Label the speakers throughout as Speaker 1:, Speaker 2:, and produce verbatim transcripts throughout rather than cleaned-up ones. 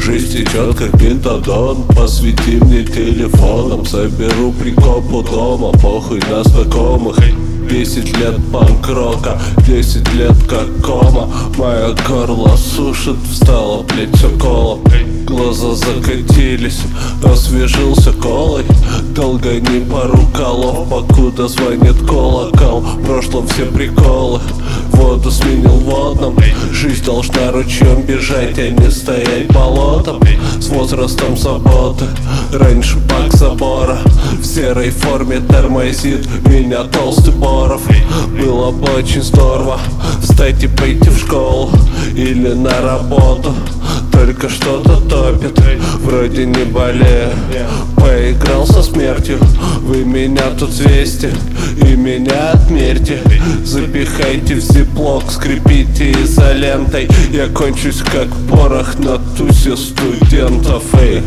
Speaker 1: Жизнь течет как метадон, посвети мне телефоном. Соберу прикоп у дома, похуй на знакомых. Десять лет панк-рока, десять лет как кома. Мое горло сушит, встала, блять, все колом. Глаза закатились, освежился колой. Долго не пару колов, покуда звонит колокол. В прошлом все приколы, воду сменил водным. Жизнь должна ручьем бежать, а не стоять болотом. С возрастом заботы, раньше бак забора. В серой форме тормозит меня толстый Боров. Было бы очень здорово встать и пойти в школу или на работу. Только что-то топит, вроде не болею. Поиграл со смертью, вы меня тут взвесьте и меня отмерьте. Запихайте в зиплок, скрепите изолентой. Я кончусь как порох на тусе студентов. Эй.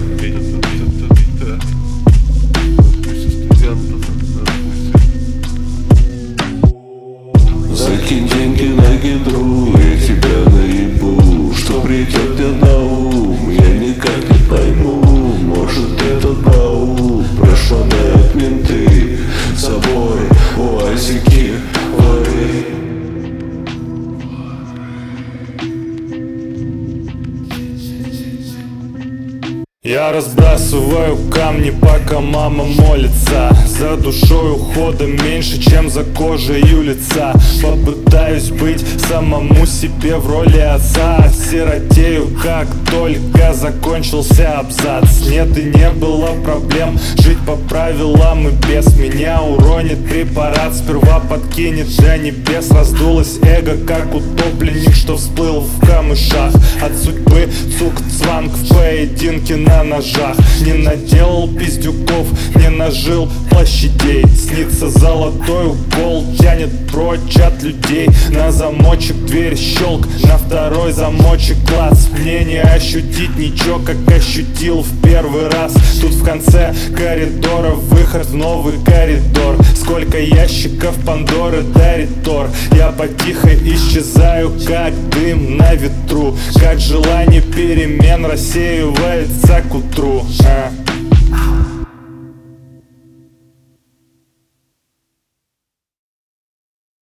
Speaker 1: Закинь деньги на гидру, я тебя наебу. Что придет мне на ум, я никак не пойму. Может этот баул прошмонают менты, заборы, уазики, воры.
Speaker 2: Я разбрасываю камни, пока мама молится. За душой ухода меньше, чем за кожей лица. Попытаюсь быть самому себе в роли отца. Сиротею, как только закончился абзац. Нет и не было проблем жить по правилам, и без меня уронит препарат. Сперва подкинет до небес. Раздулось эго, как утопленник, что всплыл в камышах. От судьбы цук-цванг в поединке на ножах. Не наделал пиздюков, не нажил площадей. Снится золотой укол, тянет прочь от людей. На замочек дверь щелк, на второй замочек класс. Мне не ощутить ничего, как ощутил в первый раз. Тут в конце коридора выход в новый коридор. Сколько ящиков Пандоры дарит Тор. Я потихо исчезаю, как дым на ветру. Как желание перемен рассеивается к утру. а.